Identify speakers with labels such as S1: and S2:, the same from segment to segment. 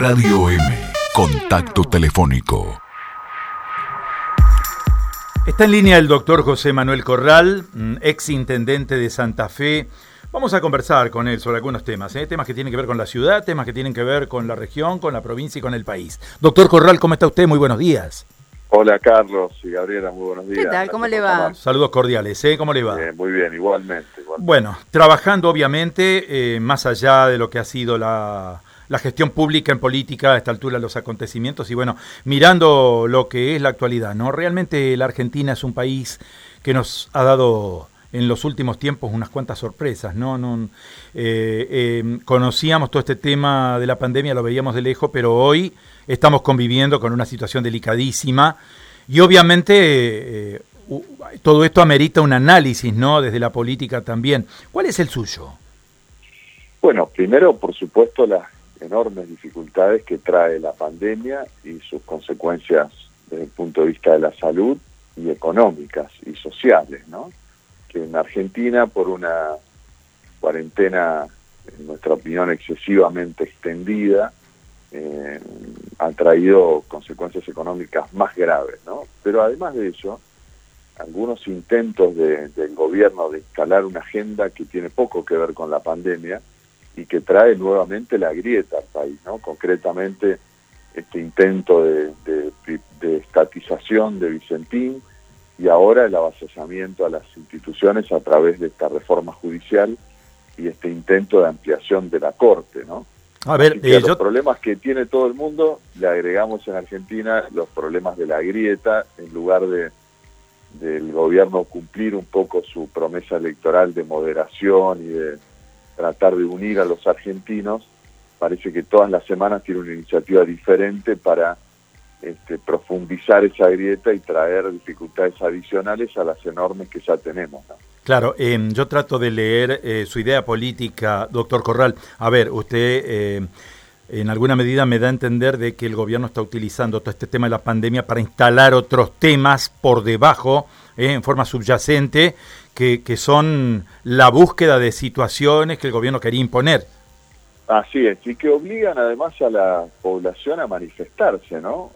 S1: Radio M, Contacto Telefónico.
S2: Está en línea el doctor José Manuel Corral, ex intendente de Santa Fe. Vamos a conversar con él sobre algunos temas, temas que tienen que ver con la ciudad, temas que tienen que ver con la región, con la provincia y con el país. Doctor Corral, ¿cómo está usted? Muy buenos días.
S3: Hola Carlos y Gabriela, muy buenos días.
S4: ¿Qué tal? ¿Cómo le va?
S2: Saludos cordiales, ¿cómo le va?
S3: Muy bien, igualmente.
S2: Bueno, trabajando obviamente, más allá de lo que ha sido la gestión pública en política a esta altura de los acontecimientos y bueno, mirando lo que es la actualidad, ¿no? Realmente la Argentina es un país que nos ha dado en los últimos tiempos unas cuantas sorpresas, ¿no? Conocíamos todo este tema de la pandemia, lo veíamos de lejos, pero hoy estamos conviviendo con una situación delicadísima y obviamente todo esto amerita un análisis, ¿no? Desde la política también. ¿Cuál es el suyo?
S3: Bueno, primero, por supuesto, las enormes dificultades que trae la pandemia y sus consecuencias desde el punto de vista de la salud y económicas y sociales, ¿no? Que en Argentina, por una cuarentena, en nuestra opinión, excesivamente extendida, ha traído consecuencias económicas más graves, ¿no? Pero además de eso, algunos intentos del gobierno de instalar una agenda que tiene poco que ver con la pandemia y que trae nuevamente la grieta al país, ¿no? Concretamente, este intento de estatización de Vicentín y ahora el avasallamiento a las instituciones a través de esta reforma judicial y este intento de ampliación de la Corte, ¿no?
S2: A ver,
S3: los problemas que tiene todo el mundo, le agregamos en Argentina los problemas de la grieta, en lugar del gobierno cumplir un poco su promesa electoral de moderación y de tratar de unir a los argentinos. Parece que todas las semanas tiene una iniciativa diferente para profundizar esa grieta y traer dificultades adicionales a las enormes que ya tenemos, ¿no?
S2: Claro, yo trato de leer su idea política, doctor Corral. A ver, usted en alguna medida me da a entender de que el gobierno está utilizando todo este tema de la pandemia para instalar otros temas por debajo, en forma subyacente, que son la búsqueda de situaciones que el gobierno quería imponer.
S3: Así es, y que obligan además a la población a manifestarse, ¿no?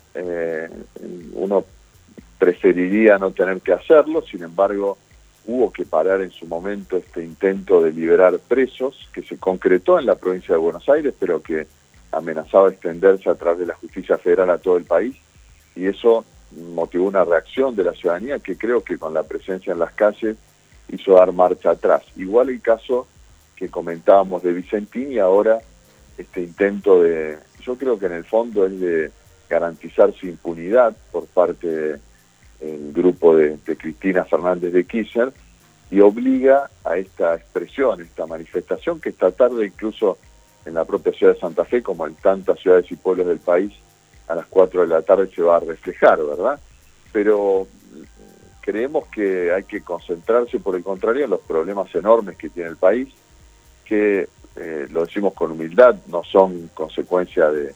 S3: Uno preferiría no tener que hacerlo, sin embargo, hubo que parar en su momento este intento de liberar presos, que se concretó en la provincia de Buenos Aires, pero que amenazaba extenderse a través de la justicia federal a todo el país, y eso motivó una reacción de la ciudadanía que creo que con la presencia en las calles hizo dar marcha atrás. Igual el caso que comentábamos de Vicentín y ahora este intento yo creo que en el fondo es de garantizar su impunidad por parte del grupo de Cristina Fernández de Kirchner y obliga a esta expresión, esta manifestación que esta tarde incluso en la propia ciudad de Santa Fe, como en tantas ciudades y pueblos del país, a las 4 de la tarde se va a reflejar, ¿verdad? Pero creemos que hay que concentrarse, por el contrario, en los problemas enormes que tiene el país, que, lo decimos con humildad, no son consecuencia de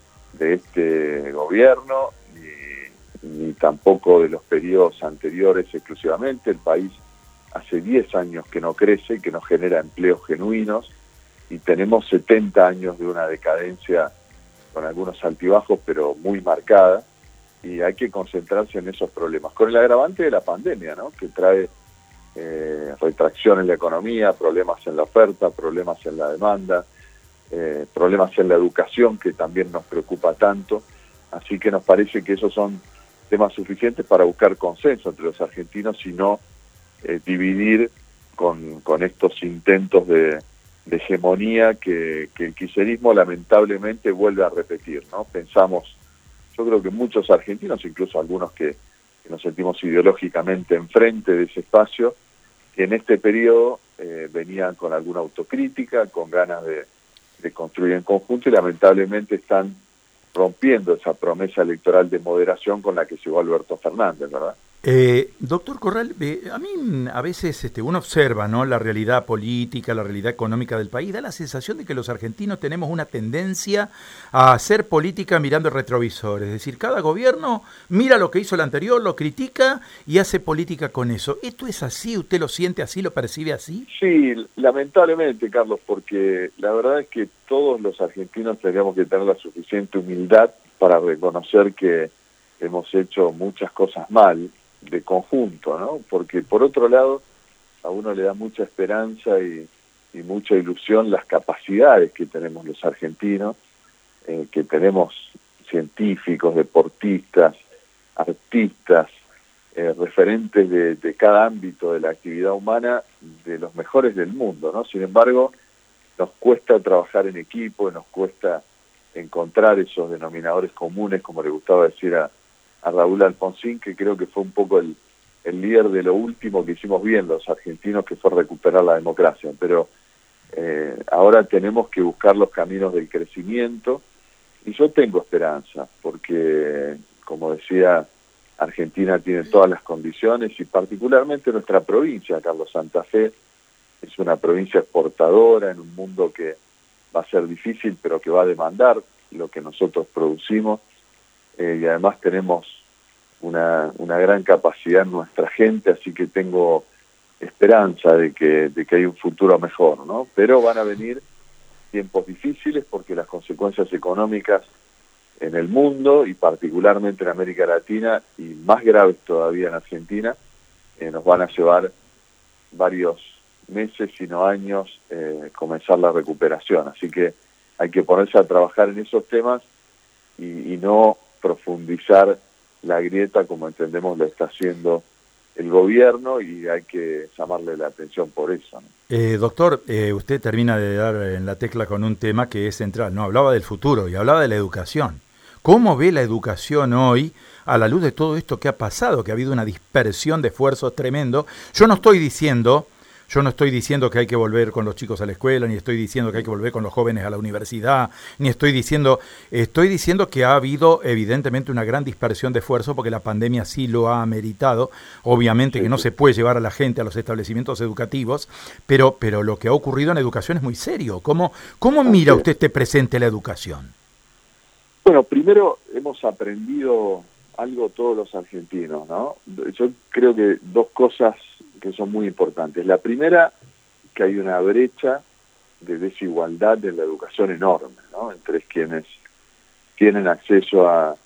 S3: este gobierno, ni tampoco de los periodos anteriores exclusivamente. El país hace 10 años que no crece, que no genera empleos genuinos, y tenemos 70 años de una decadencia con algunos altibajos, pero muy marcada, y hay que concentrarse en esos problemas. Con el agravante de la pandemia, ¿no? Que trae retracción en la economía, problemas en la oferta, problemas en la demanda, problemas en la educación, que también nos preocupa tanto. Así que nos parece que esos son temas suficientes para buscar consenso entre los argentinos y no dividir con estos intentos de hegemonía que el kirchnerismo lamentablemente vuelve a repetir, ¿no? Pensamos, yo creo que muchos argentinos, incluso algunos que nos sentimos ideológicamente enfrente de ese espacio, que en este periodo venían con alguna autocrítica, con ganas de construir en conjunto, y lamentablemente están rompiendo esa promesa electoral de moderación con la que llegó Alberto Fernández, ¿verdad?
S2: Doctor Corral, a mí a veces uno observa, ¿no?, la realidad política, la realidad económica del país, da la sensación de que los argentinos tenemos una tendencia a hacer política mirando el retrovisor, es decir, cada gobierno mira lo que hizo el anterior, lo critica y hace política con eso. ¿Esto es así? ¿Usted lo siente así, lo percibe así?
S3: Sí, lamentablemente, Carlos, porque la verdad es que todos los argentinos tendríamos que tener la suficiente humildad para reconocer que hemos hecho muchas cosas mal de conjunto, ¿no? Porque por otro lado a uno le da mucha esperanza y mucha ilusión las capacidades que tenemos los argentinos, que tenemos científicos, deportistas, artistas, referentes de cada ámbito de la actividad humana, de los mejores del mundo, ¿no? Sin embargo, nos cuesta trabajar en equipo, nos cuesta encontrar esos denominadores comunes, como le gustaba decir a Raúl Alfonsín, que creo que fue un poco el líder de lo último que hicimos bien los argentinos, que fue recuperar la democracia. Pero ahora tenemos que buscar los caminos del crecimiento, y yo tengo esperanza, porque, como decía, Argentina tiene todas las condiciones, y particularmente nuestra provincia, Carlos, Santa Fe, es una provincia exportadora en un mundo que va a ser difícil, pero que va a demandar lo que nosotros producimos. Y además tenemos una gran capacidad en nuestra gente, así que tengo esperanza de que hay un futuro mejor, ¿no? Pero van a venir tiempos difíciles, porque las consecuencias económicas en el mundo, y particularmente en América Latina, y más graves todavía en Argentina, nos van a llevar varios meses, si no años, comenzar la recuperación. Así que hay que ponerse a trabajar en esos temas y no profundizar la grieta como entendemos lo está haciendo el gobierno, y hay que llamarle la atención por eso, ¿no?
S2: Doctor, usted termina de dar en la tecla con un tema que es central, ¿no? Hablaba del futuro y hablaba de la educación. ¿Cómo ve la educación hoy a la luz de todo esto que ha pasado, que ha habido una dispersión de esfuerzos tremendo? Yo no estoy diciendo que hay que volver con los chicos a la escuela, ni estoy diciendo que hay que volver con los jóvenes a la universidad, ni estoy diciendo que ha habido evidentemente una gran dispersión de esfuerzos, porque la pandemia sí lo ha ameritado. Obviamente que no se puede llevar a la gente a los establecimientos educativos, pero lo que ha ocurrido en educación es muy serio. ¿Cómo mira usted este presente la educación?
S3: Bueno, primero hemos aprendido algo todos los argentinos, ¿no? Yo creo que dos cosas que son muy importantes. La primera, que hay una brecha de desigualdad en la educación enorme, ¿no? Entre quienes tienen acceso a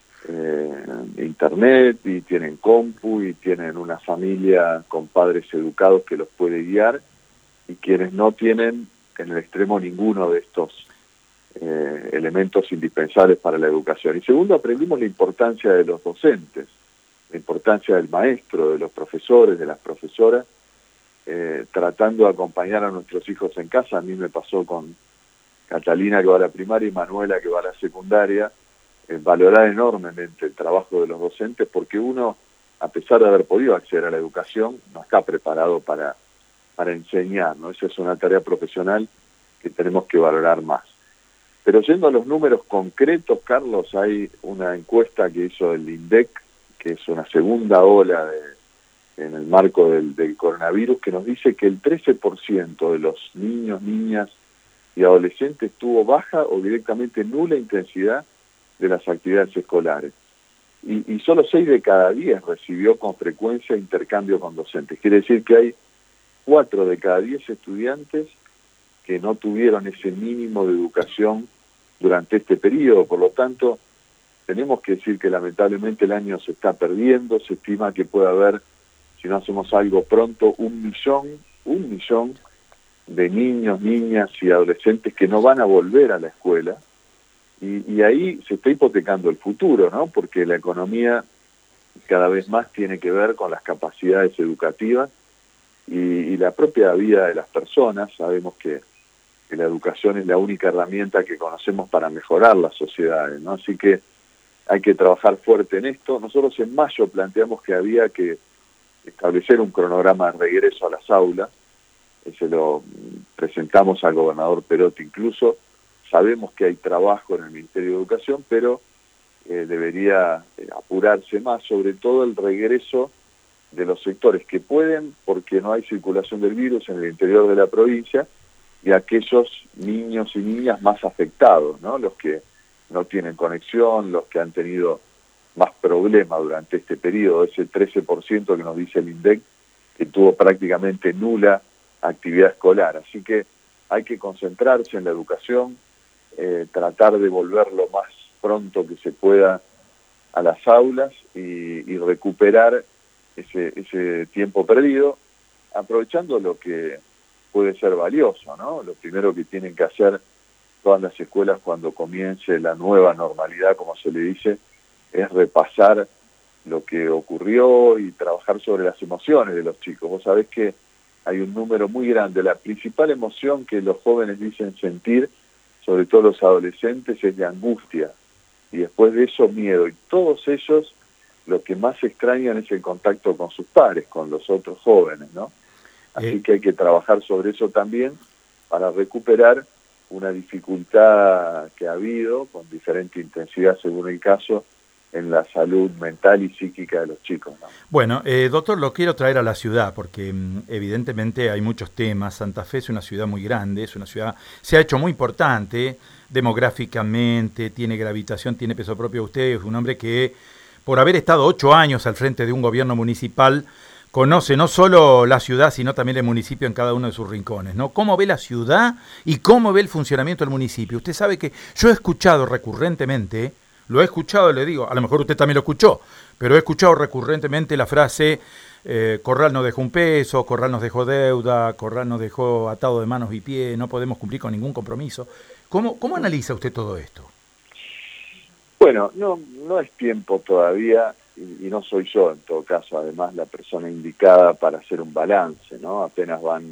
S3: internet, y tienen compu, y tienen una familia con padres educados que los puede guiar, y quienes no tienen en el extremo ninguno de estos elementos indispensables para la educación. Y segundo, aprendimos la importancia de los docentes, la importancia del maestro, de los profesores, de las profesoras, tratando de acompañar a nuestros hijos en casa. A mí me pasó con Catalina, que va a la primaria, y Manuela, que va a la secundaria, valorar enormemente el trabajo de los docentes, porque uno, a pesar de haber podido acceder a la educación, no está preparado para enseñar, ¿no? Esa es una tarea profesional que tenemos que valorar más. Pero yendo a los números concretos, Carlos, hay una encuesta que hizo el INDEC, que es una segunda ola en el marco del coronavirus, que nos dice que el 13% de los niños, niñas y adolescentes tuvo baja o directamente nula intensidad de las actividades escolares. Y solo 6 de cada 10 recibió con frecuencia intercambio con docentes. Quiere decir que hay 4 de cada 10 estudiantes que no tuvieron ese mínimo de educación durante este periodo. Por lo tanto, tenemos que decir que lamentablemente el año se está perdiendo. Se estima que puede haber, si no hacemos algo pronto, 1 millón de niños, niñas y adolescentes que no van a volver a la escuela, y ahí se está hipotecando el futuro, ¿no? Porque la economía cada vez más tiene que ver con las capacidades educativas y la propia vida de las personas. Sabemos que la educación es la única herramienta que conocemos para mejorar las sociedades, ¿no? Así que hay que trabajar fuerte en esto. Nosotros en mayo planteamos que había que establecer un cronograma de regreso a las aulas. Se lo presentamos al gobernador Perotti incluso. Sabemos que hay trabajo en el Ministerio de Educación, pero debería apurarse más, sobre todo el regreso de los sectores que pueden, porque no hay circulación del virus en el interior de la provincia, y aquellos niños y niñas más afectados, ¿no? Los que no tienen conexión, los que han tenido más problemas durante este periodo, ese 13% que nos dice el INDEC, que tuvo prácticamente nula actividad escolar. Así que hay que concentrarse en la educación, tratar de volver lo más pronto que se pueda a las aulas y recuperar ese tiempo perdido, aprovechando lo que puede ser valioso, ¿no? Lo primero que tienen que hacer todas las escuelas cuando comience la nueva normalidad, como se le dice, es repasar lo que ocurrió y trabajar sobre las emociones de los chicos. Vos sabés que hay un número muy grande. La principal emoción que los jóvenes dicen sentir, sobre todo los adolescentes, es de angustia. Y después de eso, miedo. Y todos ellos lo que más extrañan es el contacto con sus pares, con los otros jóvenes, ¿no? Así que hay que trabajar sobre eso también para recuperar una dificultad que ha habido, con diferente intensidad según el caso, en la salud mental y psíquica de los chicos, ¿no?
S2: Bueno, doctor, lo quiero traer a la ciudad porque evidentemente hay muchos temas. Santa Fe es una ciudad muy grande, es una ciudad, se ha hecho muy importante demográficamente, tiene gravitación, tiene peso propio. Usted es un hombre que, por haber estado 8 años al frente de un gobierno municipal, conoce no solo la ciudad, sino también el municipio en cada uno de sus rincones, ¿no? ¿Cómo ve la ciudad y cómo ve el funcionamiento del municipio? Usted sabe que yo he escuchado recurrentemente, lo he escuchado, le digo, a lo mejor usted también lo escuchó, pero he escuchado recurrentemente la frase, Corral nos dejó un peso, Corral nos dejó deuda, Corral nos dejó atado de manos y pies, no podemos cumplir con ningún compromiso. ¿Cómo analiza usted todo esto?
S3: Bueno, no es tiempo todavía, y no soy yo en todo caso, además, la persona indicada para hacer un balance, ¿no? Apenas van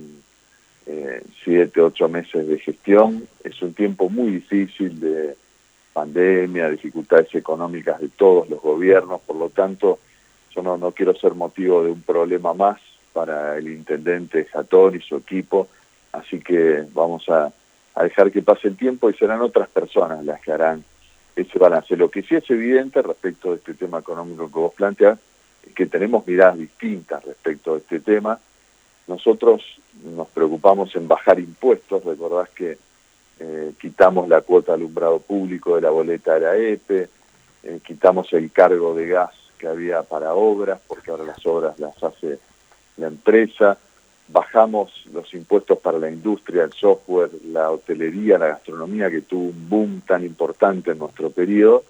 S3: 7, 8 meses de gestión, es un tiempo muy difícil de pandemia, dificultades económicas de todos los gobiernos, por lo tanto, yo no quiero ser motivo de un problema más para el intendente Jatón y su equipo, así que vamos a dejar que pase el tiempo y serán otras personas las que harán ese balance. Lo que sí es evidente respecto de este tema económico que vos planteás es que tenemos miradas distintas respecto a este tema. Nosotros nos preocupamos en bajar impuestos, recordás que quitamos la cuota de alumbrado público de la boleta de la EPE, quitamos el cargo de gas que había para obras, porque ahora las obras las hace la empresa, bajamos los impuestos para la industria, el software, la hotelería, la gastronomía, que tuvo un boom tan importante en nuestro periodo,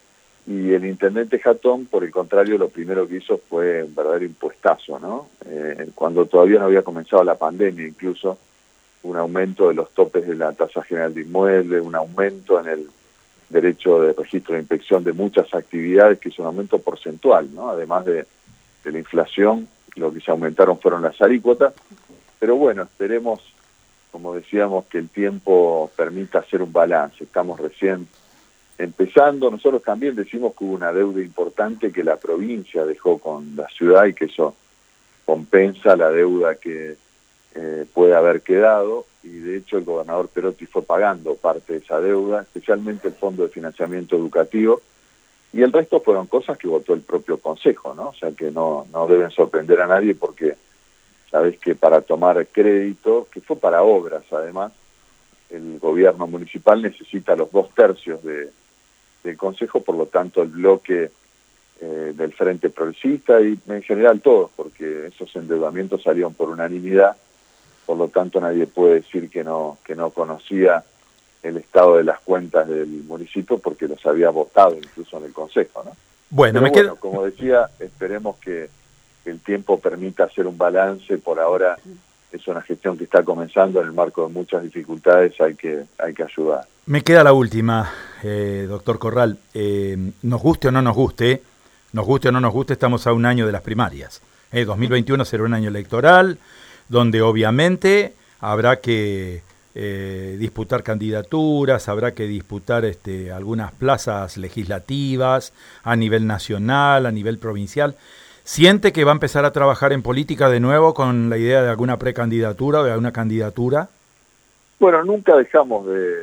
S3: y el intendente Jatón, por el contrario, lo primero que hizo fue un verdadero impuestazo, ¿no? Cuando todavía no había comenzado la pandemia, incluso un aumento de los topes de la tasa general de inmuebles, un aumento en el derecho de registro de inspección de muchas actividades, que es un aumento porcentual, ¿no? Además de la inflación, lo que se aumentaron fueron las alícuotas, pero bueno, esperemos, como decíamos, que el tiempo permita hacer un balance. Estamos recién empezando. Nosotros también decimos que hubo una deuda importante que la provincia dejó con la ciudad y que eso compensa la deuda que puede haber quedado, y de hecho el gobernador Perotti fue pagando parte de esa deuda, especialmente el Fondo de Financiamiento Educativo, y el resto fueron cosas que votó el propio Consejo, ¿no? O sea que no deben sorprender a nadie, porque sabés que para tomar crédito, que fue para obras además, el gobierno municipal necesita los 2/3 del Consejo, por lo tanto el bloque del Frente Progresista y en general todos, porque esos endeudamientos salieron por unanimidad, por lo tanto nadie puede decir que no conocía el estado de las cuentas del municipio, porque los había votado incluso en el Consejo, ¿no?
S2: Bueno,
S3: como decía, esperemos que el tiempo permita hacer un balance. Por ahora es una gestión que está comenzando en el marco de muchas dificultades, hay que ayudar.
S2: Me queda la última, doctor Corral. Nos guste o no nos guste, estamos a un año de las primarias. 2021 será un año electoral, donde obviamente habrá que disputar candidaturas, habrá que disputar algunas plazas legislativas a nivel nacional, a nivel provincial. ¿Siente que va a empezar a trabajar en política de nuevo con la idea de alguna precandidatura o de alguna candidatura?
S3: Bueno, nunca dejamos de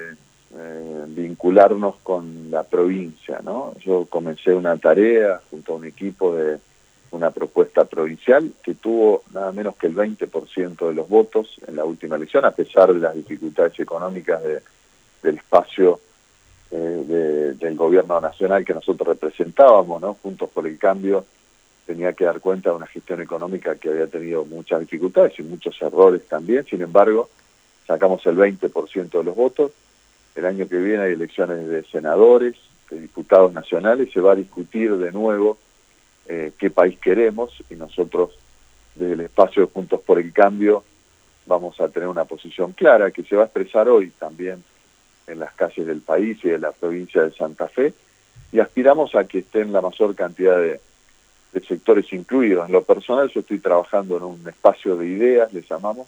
S3: vincularnos con la provincia, ¿no? Yo comencé una tarea junto a un equipo de una propuesta provincial que tuvo nada menos que el 20% de los votos en la última elección, a pesar de las dificultades económicas del espacio del gobierno nacional que nosotros representábamos, ¿no? Juntos por el Cambio tenía que dar cuenta de una gestión económica que había tenido muchas dificultades y muchos errores también. Sin embargo, sacamos el 20% de los votos. El año que viene hay elecciones de senadores, de diputados nacionales, se va a discutir de nuevo qué país queremos, y nosotros desde el espacio de Juntos por el Cambio vamos a tener una posición clara que se va a expresar hoy también en las calles del país y de la provincia de Santa Fe, y aspiramos a que estén la mayor cantidad de sectores incluidos. En lo personal yo estoy trabajando en un espacio de ideas, les llamamos,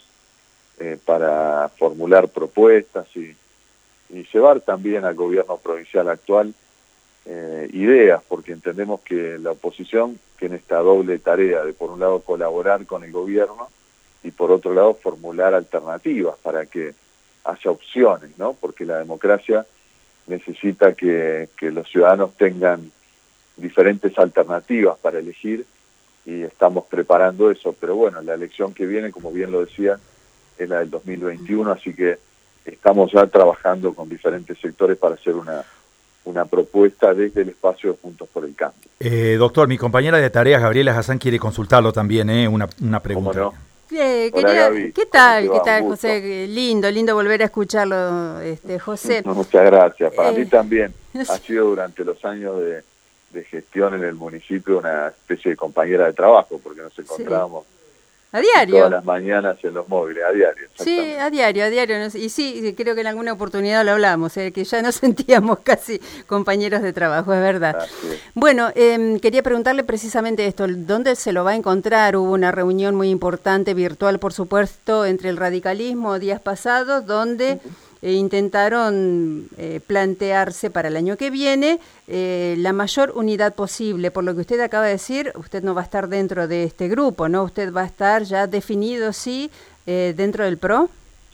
S3: para formular propuestas y llevar también al gobierno provincial actual ideas, porque entendemos que la oposición tiene esta doble tarea de, por un lado, colaborar con el gobierno y, por otro lado, formular alternativas para que haya opciones, ¿no? Porque la democracia necesita que los ciudadanos tengan diferentes alternativas para elegir, y estamos preparando eso. Pero bueno, la elección que viene, como bien lo decía, es la del 2021, así que estamos ya trabajando con diferentes sectores para hacer una propuesta desde el espacio de Juntos por el Cambio.
S2: Doctor, mi compañera de tareas, Gabriela Hassan, quiere consultarlo también, una pregunta.
S3: ¿Cómo no?
S4: Hola, Gaby. ¿Qué tal,
S3: Gusto.
S4: José? Lindo volver a escucharlo, José.
S3: Muchas gracias. Para mí también ha sido durante los años de gestión en el municipio una especie de compañera de trabajo, porque nos encontrábamos
S4: a diario.
S3: Todas las mañanas en los móviles, a diario.
S4: Sí, a diario. Y sí, creo que en alguna oportunidad lo hablamos, que ya nos sentíamos casi compañeros de trabajo, es verdad. Bueno, quería preguntarle precisamente esto, ¿dónde se lo va a encontrar? Hubo una reunión muy importante, virtual por supuesto, entre el radicalismo días pasados, donde intentaron plantearse para el año que viene la mayor unidad posible. Por lo que usted acaba de decir, usted no va a estar dentro de este grupo, ¿no? Usted va a estar ya definido, sí, dentro del PRO.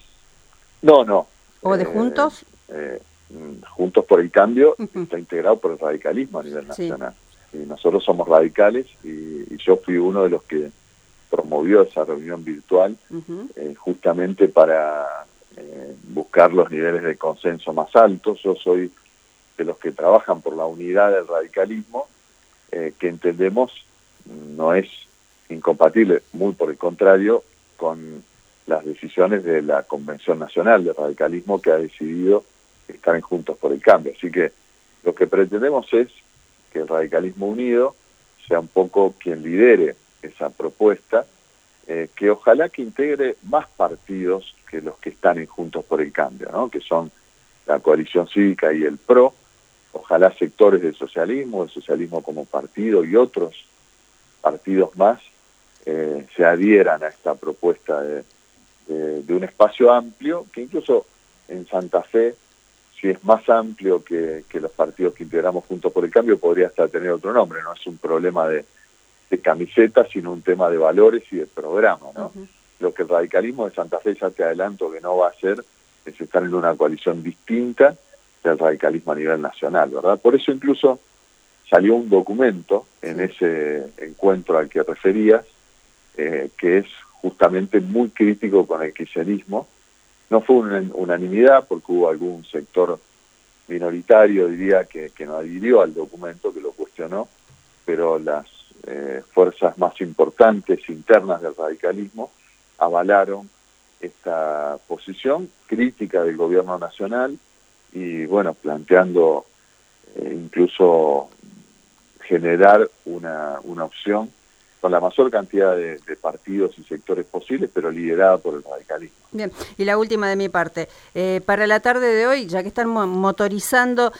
S3: No.
S4: ¿O de Juntos?
S3: Juntos por el Cambio está integrado por el radicalismo a nivel nacional. Y nosotros somos radicales, y yo fui uno de los que promovió esa reunión virtual justamente para buscar los niveles de consenso más altos. Yo soy de los que trabajan por la unidad del radicalismo, que entendemos no es incompatible, muy por el contrario, con las decisiones de la Convención Nacional del Radicalismo, que ha decidido estar en Juntos por el Cambio. Así que lo que pretendemos es que el radicalismo unido sea un poco quien lidere esa propuesta, que ojalá que integre más partidos que los que están en Juntos por el Cambio, ¿no? Que son la Coalición Cívica y el PRO, ojalá sectores del socialismo como partido y otros partidos más se adhieran a esta propuesta de un espacio amplio, que incluso en Santa Fe, si es más amplio que los partidos que integramos Juntos por el Cambio, podría hasta tener otro nombre. No es un problema de camiseta, sino un tema de valores y de programa, ¿no? Lo que el radicalismo de Santa Fe, ya te adelanto que no va a hacer, es estar en una coalición distinta del radicalismo a nivel nacional, ¿verdad? Por eso incluso salió un documento en ese encuentro al que referías, que es justamente muy crítico con el kirchnerismo. No fue una unanimidad, porque hubo algún sector minoritario, diría, que no adhirió al documento, que lo cuestionó, pero las fuerzas más importantes internas del radicalismo avalaron esta posición crítica del gobierno nacional y, bueno, planteando incluso generar una opción con la mayor cantidad de partidos y sectores posibles, pero liderada por el radicalismo.
S4: Bien, y la última de mi parte. Para la tarde de hoy, ya que están motorizando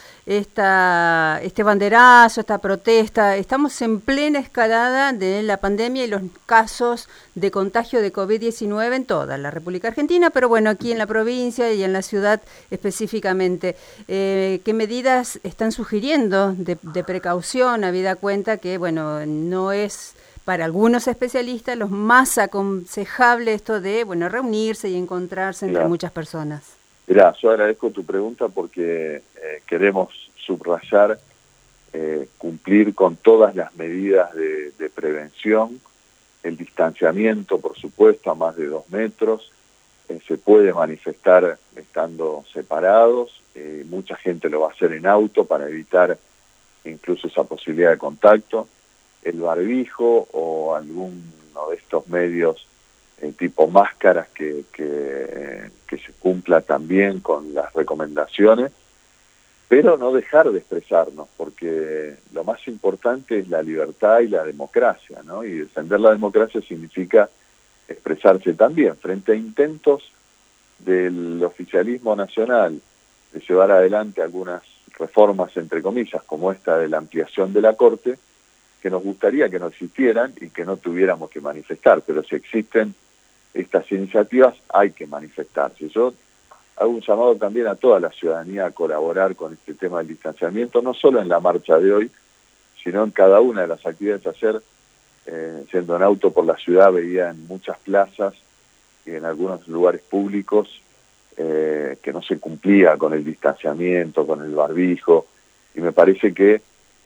S4: este banderazo, esta protesta, estamos en plena escalada de la pandemia y los casos de contagio de COVID-19 en toda la República Argentina, pero bueno, aquí en la provincia y en la ciudad específicamente. ¿Qué medidas están sugiriendo de precaución, habida cuenta que, bueno, no es para algunos especialistas lo más aconsejable esto de, bueno, reunirse y encontrarse entre muchas personas?
S3: Mirá, yo agradezco tu pregunta porque queremos subrayar cumplir con todas las medidas de prevención, el distanciamiento, por supuesto, a más de 2 metros, se puede manifestar estando separados, mucha gente lo va a hacer en auto para evitar incluso esa posibilidad de contacto, el barbijo o alguno de estos medios tipo máscaras que se cumpla también con las recomendaciones, pero no dejar de expresarnos, porque lo más importante es la libertad y la democracia, ¿no? Y defender la democracia significa expresarse también frente a intentos del oficialismo nacional de llevar adelante algunas reformas, entre comillas, como esta de la ampliación de la Corte, que nos gustaría que no existieran y que no tuviéramos que manifestar, pero si existen estas iniciativas hay que manifestarse. Yo hago un llamado también a toda la ciudadanía a colaborar con este tema del distanciamiento, no solo en la marcha de hoy, sino en cada una de las actividades. Ayer, yendo en auto por la ciudad, veía en muchas plazas y en algunos lugares públicos que no se cumplía con el distanciamiento, con el barbijo, y me parece que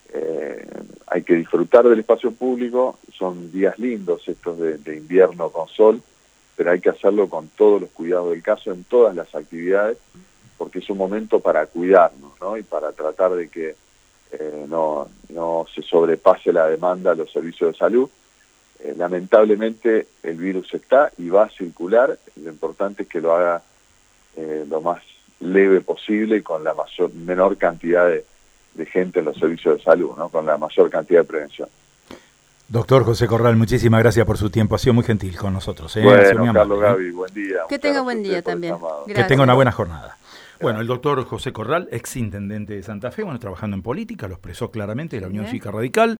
S3: hay que disfrutar del espacio público. Son días lindos estos de invierno con sol, pero hay que hacerlo con todos los cuidados del caso en todas las actividades, porque es un momento para cuidarnos, ¿no? Y para tratar de que no se sobrepase la demanda a los servicios de salud. Lamentablemente el virus está y va a circular, lo importante es que lo haga lo más leve posible y con la menor cantidad de gente en los servicios de salud, ¿no? Con la mayor cantidad de prevención.
S2: Doctor José Corral, muchísimas gracias por su tiempo. Ha sido muy gentil con nosotros.
S3: Bueno, Carlos, Gaby, buen día.
S4: Que tenga buen día también.
S2: Que tenga una buena jornada. Bueno, el doctor José Corral, exintendente de Santa Fe, trabajando en política, lo expresó claramente de la Unión Cívica Radical.